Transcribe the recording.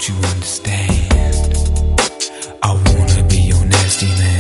you understand? I wanna be your nasty man.